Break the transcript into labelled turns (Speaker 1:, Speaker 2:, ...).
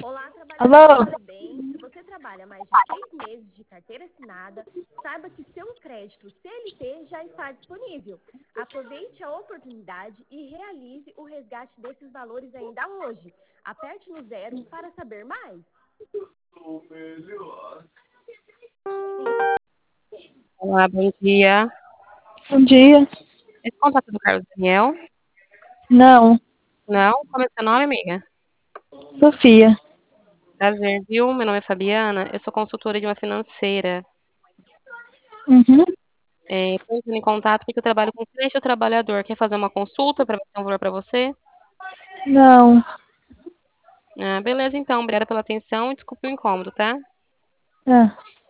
Speaker 1: Olá, trabalhador,
Speaker 2: Alô?
Speaker 1: tudo bem? Se você trabalha mais de 6 meses de carteira assinada, saiba que seu crédito CLT já está disponível. Aproveite a oportunidade e realize o resgate desses valores ainda hoje. Aperte no zero para saber mais.
Speaker 3: Olá, bom dia.
Speaker 2: Bom dia.
Speaker 3: Esse contato do Carlos Daniel?
Speaker 2: Não,
Speaker 3: Não? Como é seu nome, amiga?
Speaker 2: Sofia.
Speaker 3: Prazer, viu? Meu nome é Fabiana. Eu sou consultora de uma financeira.
Speaker 2: Uhum.
Speaker 3: Estou entrando em contato porque eu trabalho com cliente do trabalhador. Quer fazer uma consulta para ver se tem um valor para você?
Speaker 2: Não.
Speaker 3: Ah, beleza, então. Obrigada pela atenção e desculpe o incômodo, tá?
Speaker 2: Ah.